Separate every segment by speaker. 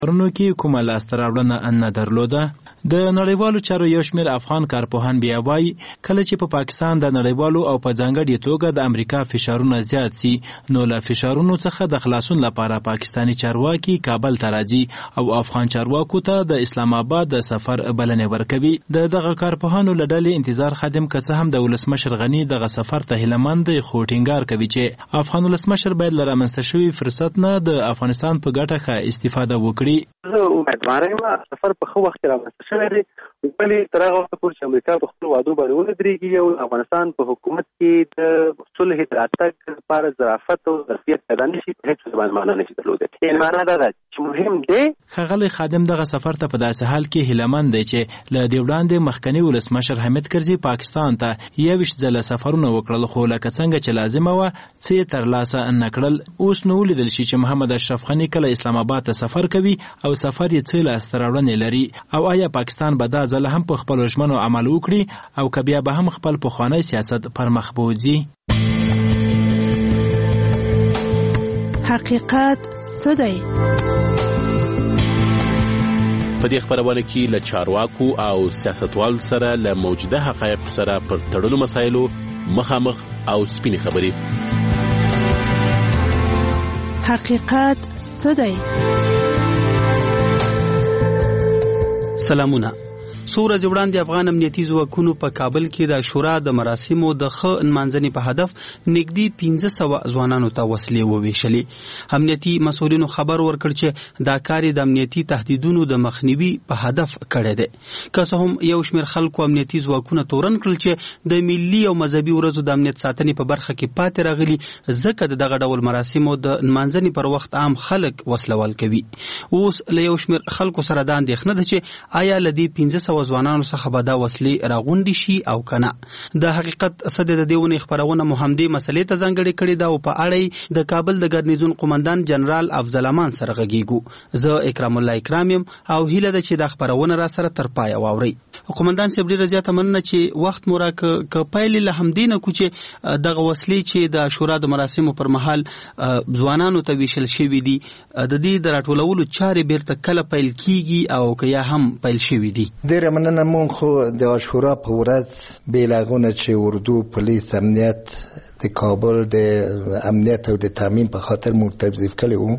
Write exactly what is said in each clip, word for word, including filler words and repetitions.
Speaker 1: پرونو کې کومه لاسته راوړنه نه درلوده. د نړیوالو چارو یو شمېر افغان کارپوهان بیا وایي کله چې په پا پاکستان د نړیوالو او په ځانګړې توګه د امریکا فشارونه زیات سي نو له فشارونو څخه د خلاصون لپاره پاکستاني چارواکي کابل ته راځي او افغان چارواکو ته د اسلام آباد د سفر بلنې ورکوي. د دغه کارپوهانو له ډلې انتظار خادم که څه هم د ولسمشر غني دغه سفر ته هیلهمند دی، خو ټینګار کوي چې افغان ولسمشر باید له رامنځته شوي فرصت نه د افغانستان په ګټه ښه استفاده وکړي.
Speaker 2: زه امیدواره یم سفر په ښه وخت کې رامنځته شوی دی، ولې تر هغه وخته پورې چې امریکا په خپلو وعدو باندې ودرېږي او افغانستان په حکومت کې د صلح د راتګ لپاره ظرافت او ظرفیت پیدا نه شي، هېڅ څه باندې معنا نه شي درلودی. یعنې معنا دا ده چې مهم دی.
Speaker 1: ښاغلی خادم دغه سفر ته په داسې حال کې هیلهمند دی چې له دې وړاندې مخکني ولسمشر حامد کرزي پاکستان ته یوویشت ځله سفرونه وکړل، خو لکه څنګه چې لازمه وه څه یې ترلاسه نه کړل. اوس نو ولیدل شي چې محمد اشرف غني کله اسلام آباد ته سفر کوي او سفر یې څه لاسته راوړنې لري، او آیا پاکستان به دا ځله هم په خپلو ژمنو عمل وکړي او که بیا به هم خپل پخوانی سیاست پر مخ بوځي؟
Speaker 3: حقیقت څه دی؟
Speaker 4: په دې خبرونه کې له چارواکو او سیاستوالو سره له موجوده حقایقو سره پر تړلو مسایلو مخامخ او سپینې خبرې.
Speaker 3: حقیقت څه دی؟
Speaker 5: سلامونه. څو ورځې وړاندې افغان امنیتي ځواکونو په کابل کې د عاشورا د مراسمو د ښه نمانځنې په هدف نږدې پنځه سوه ځوانانو ته وسلې وویشلې. امنیتي مسؤلینو خبر ورکړ چې دا کار د امنیتي تهدیدونو د مخنیوي په هدف کړی دی. که څه هم یو شمېر خلکو امنیتي ځواکونه تورن کړل چې د ملي او مذهبي ورځو د امنیت ساتنې په برخه کې پاتې راغلي، ځکه د دغه ډول مراسمو د نمانځنې پر وخت عام خلک وسلوال کوي. اوس له یو شمېر خلکو سره دا اندېښنه ده چې آیا له دې پنځه سوه ځوانانو څخه به دا وسلې راغونډې شي او که نه. د حقیقت څه دی د دې ونې خپرونه مو همدې مسلې ته ځانګړې کړې ده او په اړه د کابل د ګرنیزون قومندان جنرال افضل امان سره غږیږو. زه اکرام الله اکرام یم او هیله ده چې دا خپرونه را سره تر پایه واورئ. قومندان صاحب ډېره زیاته مننه چې وخت مو راکړ. که پیلې له همدې نه کوو چې دغه وسلې چې د عاشورا د مراسمو پر مهال ځوانانو ته ویشل شوي دي، د دې د راټولولو چارې بیرته کله پیل کیږي او که یا هم پیل شوي دي؟
Speaker 6: ډېره مننه. مونږ خو د عاشورا په ورځ بې له هغه نه چې اردو، پولیس، امنیت د کابل د امنیت او د تامین په خاطر مونږ توظیف کړی وو.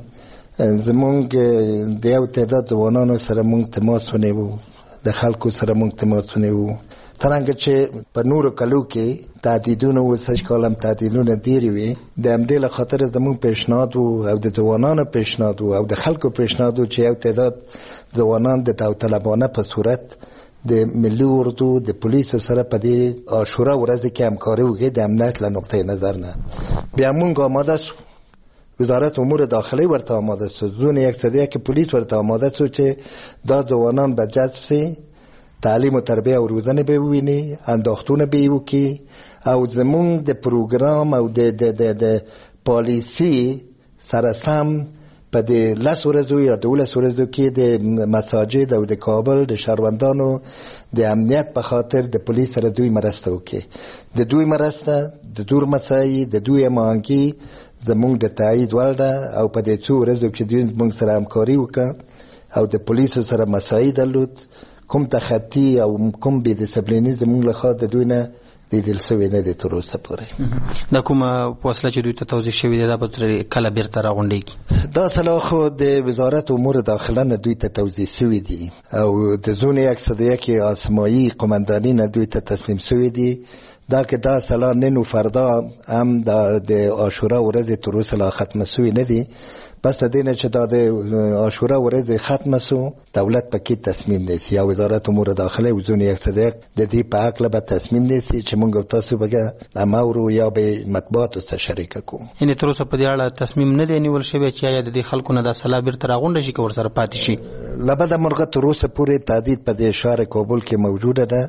Speaker 6: زمونږ د یو تعداد ځوانانو سره مونږ تماس ونیوو، د خلکو سره مونږ تماس ونیوو. څرنګه چې په نورو کلو کې تهدیدونه و، سږ کال هم تهدیدونه ډېرې وې، د همدې له خاطره زمونږ پیشنهاد و او د ځوانانو پیشنهاد و او د خلکو پیشنهاد و چې یو تعداد ځوانان د داوطلبانه په صورت د ملي اردو د پولیسو سره په دې عاشورا ورځ کې همکاري وکړي د امنیت له نقطې نظر نه. بیا مونږ آماده شو، وزارت امور داخلی ورته آماده شو، زون یک صدیه که پولیس ورته آماده شو چې دا ځوانان به جذب شي، تعلیم و تربیه او روزنه به وویني، انداختونه به وکړي او زمونږ د پروګرام او د د د د پالیسي سره سم په دې لس ورځو یا دولس ورځو کې د مساجد او د کابل د شهروندانو د امنیت په خاطر د پولیس سره دوی مرسته وکړي. د دوی مرسته، د دور مسایي، د دوی هماهنګي زمونږ د تایید وړ ده او په دې څو ورځو کې دوی زمونږ سره همکاري وکړه او د پولیسو سره مسایي درلود. کوم تخطي او کوم بې ډسپلیني زمونږ لخوا د دوی نه لیدل شوی نه دی تر اوسه پورې.
Speaker 5: دا کومه وسله چې دوی ته توضیح شوې ده دا به کله بیرته راغونډېږي؟
Speaker 6: دا سلا خو د وزارت امور داخله نه دوی ته توضیح شوي دي او د زون یک صد و یک آسمایی قماندانی نه دوی ته تسلیم شوي دي. دا که دا سلا نن و فردا هم د عاشورا ورځ تر اوسه لا ختمه شوي نه دي. بس د دې نه چې دا د عاشورا ورځ ختمه شو، دولت پکې تصمیم نیسي یا وزارت امور داخله و زون یک صد و یک د دې په هکله به تصمیم نیسي چې موږ تاسو به اماورو یا به مطبوعاتو سره شریکه کوو.
Speaker 5: یعنې تر اوسه په دې اړه تصمیم نه دی نیول شوی چې آیا د دې خلکو نه دا سلا بیرته راغونډه شي که ورسره پاتې شي؟
Speaker 6: له بده مرغه تر اوسه پورې تهدید په دې ښار کابل کې موجوده ده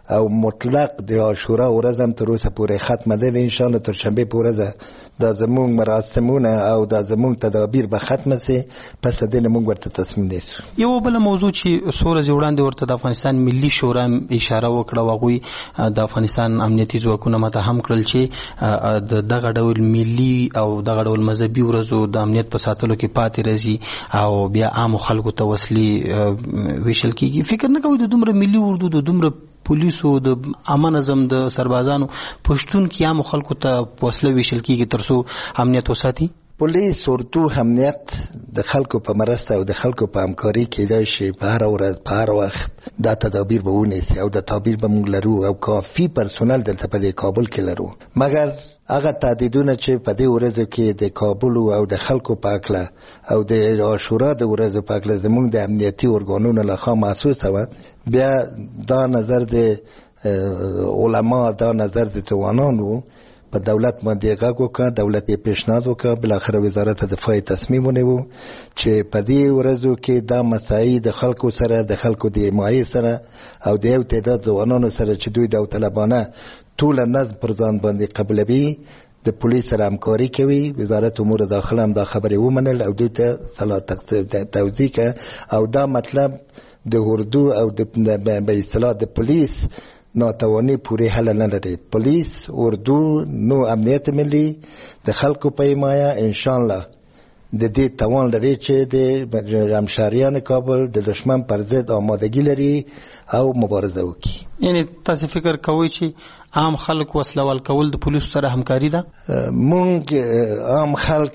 Speaker 6: او مطلق د عاشورا ورځ هم تر اوسه پورې ختمه ده. ان شاء الله تر شنبه پورې دا زموږ مراسمونه او دا زموږ تدابیر به ختمه سي، پس د دې موږ ورته تصمیم نیسو.
Speaker 5: یو بل موضوع چې څو ورځې وړاندې ورته د افغانستان ملي شورا اشاره وکړه، هغوی د افغانستان امنیتي ځواکونه متهم کړل چې دغه ډول ملي او دغه ډول مذهبي ورځو د امنیت په ساتلو کې پاتې راځي او بیا عام خلکو ته وسلې ویشل کیږي. فکر نه کوئ د دومره ملي اردو د دومره پولیسو د عامه نظم د سربازانو پښتون کې عام خلکو ته وسله ویشل کیږي ترڅو امنیت وساتي؟
Speaker 6: پولیس اردو امنیت د خلکو په مرسته او د خلکو په همکاري کېدای شي په هر ورځ په هر وخت دا تدابیر به ونیسي او د تدابیر به موږ لرو او کافي پرسونل دلته په کابل کې لرو. مګر هغه تهدیدونه چې په دې ورځو کې د کابل او د خلکو په اکله او د عاشورا د ورځو په اکله زموږ د امنیتي ارګانونو لخوا محسوسه وه، بیا دا نظر د علما، دا نظر د ځوانانو په دولت باندې غږ وکړه، دولت یې پیشنهاد وکړه، بالاخره وزارت دفاع تصمیم ونیو چې په دې ورځو کې دا مسایي د خلکو سره د خلکو د حمایې سره او د یو تعداد ځوانانو سره چې دوی داوطلبانه ټول نظم پر ځان باندې قبلوي د پولیس سره همکاري کوي. وزارت امور داخله هم دا خبرې ومنل او دوی ته صلاح توضیح کړه او دا مطلب د اردو او به اصطلاح د پولیس ناتوانی پوری حل نه لري. پولیس اردو نو امنیت ملي د خلکو په حمایه ان شاء الله د دې توان لري چې د همشهریان کابل د دشمن پر ضد آمادگی لري او مبارزه وکړي.
Speaker 5: یعنی تاسو فکر کوئ چې عام خلک وسله وال کول د پولیسو سره همکاري ده؟
Speaker 6: مونږ عام خلک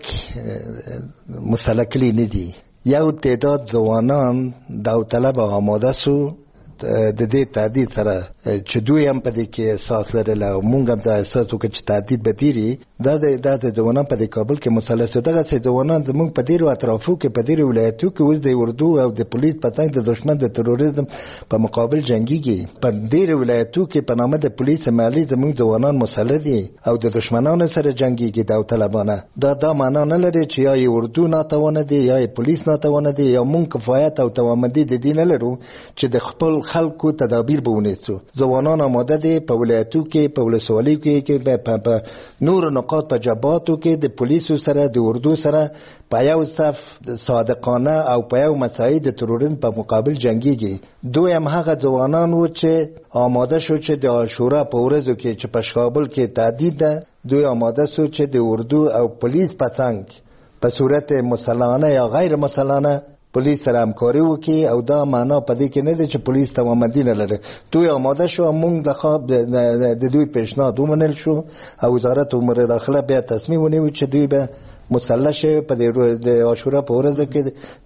Speaker 6: مسلح کړي نه دي. یو تعداد ځوانان داوطلب آماده سو د دې تهدید سره چې دوی هم په دې کې احساس لرل او مونږ هم دا احساس وکړو چې تهدید به تیري. دا د ځوانان په دې کابل کې مسلح سو. دغسې ځوانان زموږ په ډېرو اطرافو کې په ډېرو ولایتو کې اوس د اردو او د پولیس په څنګ د دښمن د تروریزم په مقابل جنګیږي. په ډېرو ولایتو کې په نامه د پولیس محلي زموږ ځوانان مسلح دي او د دښمنانو سره جنګیږي داوطلبانه. دا دا معنا نه لري چې یا یې اردو ناتوانه دي یا یې پولیس ناتوانه دي یا مونږ کفایت او توانمندي د دې نه لرو چې د خپل خلکو تدابیر به ونیسو. ځوانان آماده دي په ولایتو کې، په ولسوالیو کې، په نورو نقاط په جبهاتو کې د پولیسو سره د اردو سره په یو صف صادقانه او په یو مسایي د تروریزم په مقابل جنګیږي. دوی هم هغه ځوانان وو چې آماده شو چې د عاشورا په ورځو کې چې په کابل کې تهدید ده، دوی آماده شو چې د اردو او پولیس په څنګ په صورت مسلحانه یا غیر مسلحانه پولیس سره همکاري وکړي او دا معنا په دې کې نه دی چې پولیس توانمندي نه لري. دوی آماده شو، موږ د خواب د دوی پیشنهاد ومنل شو او وزارت امور داخله بیا تصمیم ونیو چې دوی به مسلح شي په د عاشورا په ورځ کې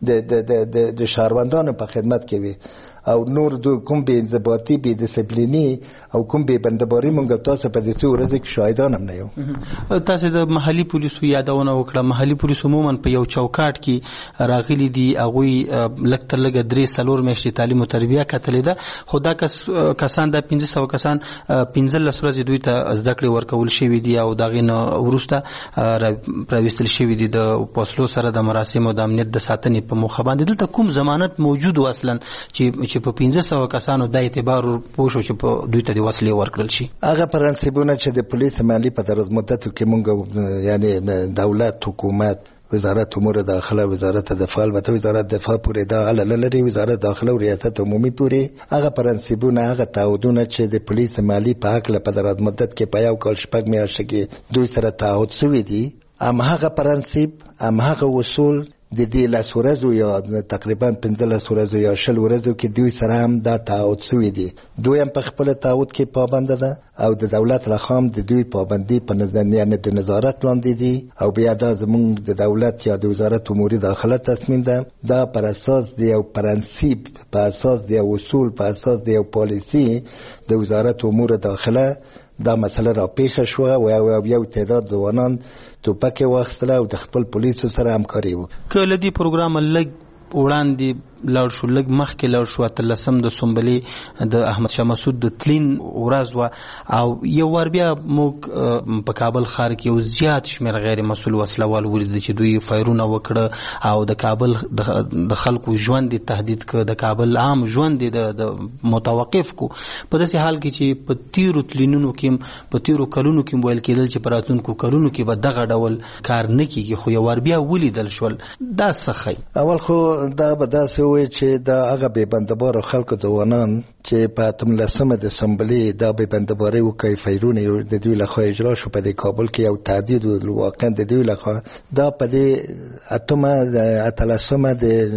Speaker 6: د د شهروندانو په خدمت کې وي او نور دو کوم بې انضباطي بې ډسپلیني او کوم بې بندباري مونږ تاسو په دې څو ورځې کې شاهدان هم نه یو.
Speaker 5: تاسو د محلي پولیسو یادونه وکړه. محلي پولیسو عموما په یو چوکاټ کې راغلي دي، هغوی لږ تر لږه درې څلور میاشتې تعلیم او تربیه کتلې ده، خو دا کسان دا پنځه سوه کسان پنځلس ورځې دوی ته زده کړې ورکول شوي دي او د هغې نه وروسته راویستل شوي دي د فاصلو سره د مراسمو او د امنیت د ساتنې په موخه باندې. دلته کوم ضمانت موجود و اصلا چې چې په پنځه سوه کسانو د اعتبار پوه شو چې په دوی ته د وسلې ورکړل شي؟
Speaker 6: هغه پرنسیبونه چې د پولیس مالي په دراز مدتو کې مونږ یعنی دولت، حکومت، وزارت امور داخله، وزارت دفاع، البته وزارت دفاع پورې دا اله لري، وزارت داخله او ریاست عمومي پورې هغه پرنسیبونه، هغه تعهدونه چې د پولیس مالي په حق په دراز مدت کې په یو کال شپږ میاشتې کې دوی سره تعهد شوي دي، هم هغه پرنسیب، هم هغه اصول د دې لس ورځو یا تقریبا پنځلس ورځو یا شل ورځو کې دوی سره هم دا تعهد شوي دي. دوی هم په خپل تعهد کې پابند ده او د دولت لخوا هم د دوی پابندي په نظر یعنی د نظارت لاندې دي او بیا دا زموږ د دولت یا د وزارت امور داخله تصمیم ده. دا پر اساس د یو پرنسیب، په اساس د یو اصول، په اساس د یو پالیسی د وزارت امور داخله دا مسله را پیښه شوه او یو تعداد ځوانان توپک واخیستله او د خپل پولیسو سره همکاري وکړه.
Speaker 5: که له دې پروګرامه لږ وړاندې لاړ شو لږ مخکې لاړ شو اتلسم د سنبلې د احمد شاه مسعود د تلین ورځ وه او یو وار بیا موږ په کابل ښار کې یو زیات شمېر غیر مسؤل وسلوال ولید چې دوی فایرونه وکړه او د کابل د خلکو ژوند تهدید کړ، د کابل عام ژوند د متوقف کو. په داسې حال کې چې په تیرو تلینونو کې په تیرو کلونو کې ویل کېدل چې په راتلونکو کلونو کې به دغه ډول کار نه کیږي، خو یو وار بیا ولیدل شول. دا څه ښیي؟
Speaker 6: اول خو دا به داسې وایي چې دا هغه بې بندهباره خلکو ځوانان چې په اتملسمه د سنبلې دا بې بندهباري وکړي، فیرونه د دوی لخوا اجرا شو په دې کابل کې یو تهدید و واقعا د دوی لخوا. دا په دې اتمه اتلسمه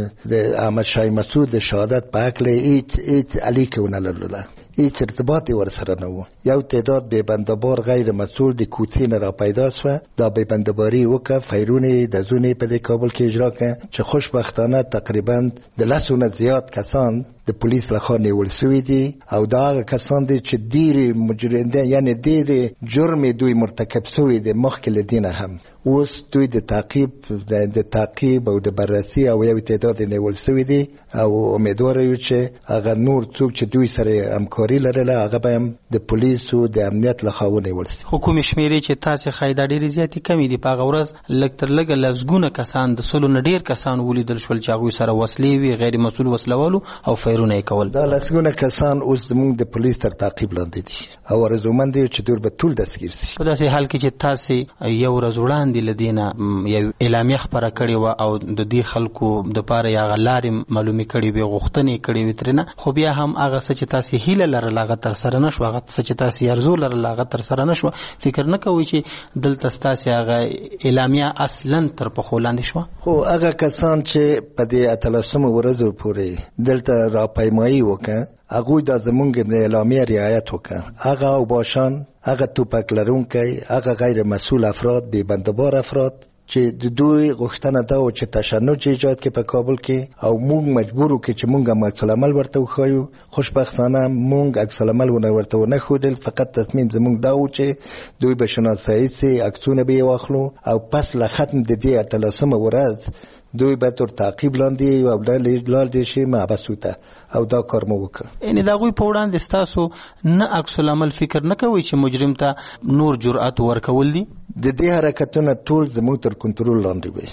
Speaker 6: د احمد شاه مسعود د شهادت په هکله هیڅ هیڅ اړیکه ونه لرله، هیڅ ارتباط ورسره نه و. یو تعداد بې بندهبار غیر مسؤل د کوڅې نه را پیدا شوه، دا بې بندهباري وکړه، فیرونه د زونې په دې کابل کې اجرا کړه چې خوشبختانه تقریبا د لسو نه زیات کسان د پولیس لخوا نیول شوي دي او دا هغه کسان دي چې ډېرې مجرمین یعنې ډېرې جرم دوی مرتکب شوي دي مخکې له دې نه هم. اوس دوی د تعقیب د تعقیب او د بررسي او یو تعداد نیول شوي دي او امیدواره یو چې هغه نور څوک چې دوی سره همکاري لرله هغه به هم د پولیسو د امنیت لخوا ونیول شي.
Speaker 5: خو کومې شمېرې چې تاسې ښایي دا ډېرې زیاتې کمې دي. په هغه ورځ لږ تر لږه لسګونه کسان د سلو نه ډېر کسان ولیدل شول چې هغوی سره وسلې وي، غیر مسؤل وسلوالو او فیرونه یې کول.
Speaker 6: دا لسګونه کسان اوس زموږ د پولیس تر تعقیب لاندې دي او ارزومند دي چې دوی به ټول دستګیر شي.
Speaker 5: په داسې حال کې چې تاسې یو ورځ وړاندې له دې نه یو اعلامیه خپره کړې وه او د دې خلکو دپاره یې هغه لارې معلومې کړې وې، غوښتنې کړې وې ترېنه، خو بیا هم هغه څه چې تاسې هیله لرله هغه ترسره نه شوه، هغه څه چې تاسې ارزو لرله هغه ترسره نه شوه. فکر نه کوئ چې دلته ستاسې هغه اعلامیه اصلا تر پښو لاندې شوه؟
Speaker 6: خو هغه کسان چې په دې اتلسمو ورځو پورې دلته راپیمایي وکړه هغوی دا زمونږ د اعلامیه رعایت وکړه، هغه اوباشان، هغه توپک لرونکی، هغه غیر مسؤل افراد، بې بندهبار افراد چې د دوی غوښتنه دا و چې تشنج ایجاد کړي په کابل کې او موږ مجبور وو چې موږ هم عکس العمل ورته وښایو. خوشبختانه موږ عکس العمل ورته ونه ښودل، فقط تصمیم زموږ دا و چې دوی به شناسایي سي، عکسونه به یې واخلو او پس له ختم د دې اتلسمه ورځ دوی به تر تعقیب لاندې او لاندې شي محبسو ته او دا کار مو وکړ.
Speaker 5: یعنې د هغوی په وړاندې ستاسو نه عکس العمل فکر نه کوئ چې مجرم ته نور جرأت ورکول دي؟
Speaker 6: د دې حرکتونه ټول زموږ تر کنټرول لاندې وي.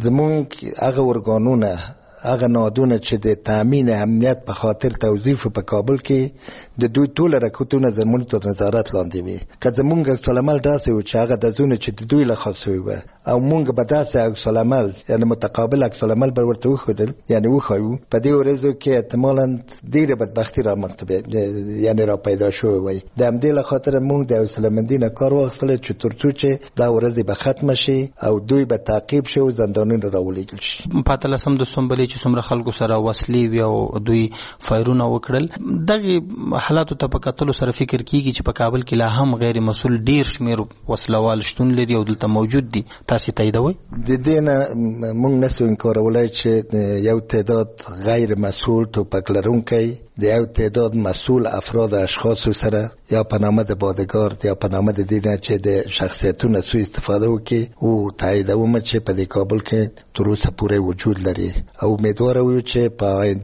Speaker 6: زموږ هغه ارګانونه، هغه نهادونه چې د تامین امنیت په خاطر توظیف په کابل کې د دوی ټول حرکتونه زموږ تر نظارت لاندې وي. که زموږ عکس العمل داسې و چې هغه د زونه چې د دوی له خوا سوی وه او مونږ به داسې عکس العمل یعنې متقابل عکس العمل به ورته وښودل یعنې وښایو، په دې ورځو کې احتمالا ډېره بدبختي رامنځته یعنې را پیدا شوې وای. د همدې له خاطره مونږ د حوصله‌مندي نه کار واخیستلی چې تر څو چې دا ورځې به ختمه شي او دوی به تعقیب شي او زندانونه راولېږل شي.
Speaker 5: په اتلسم د سنبلې چې څومره خلکو سره وسلې وي او دوی فایرونه وکړل، دغې حالاتو ته په کتلو سره فکر کېږي چې په کابل کې لا هم غیر مسؤل ډېر شمېر وسلوال شتون لري او دلته موجود دي. تاسې تاییدوئ؟
Speaker 6: د دې نه موږ نسو انکارولای چې یو تعداد غیر مسؤل توپک لرونکی د یو تعداد مسؤل افراد اشخاصو سره یا په نامه د بادګارد یا په نامه د دې نه چې د شخصیتونو سوء استفاده وکړي او تاییدوم چې په دې کابل کې تر اوسه پورې وجود لري او امیدواره یو چې په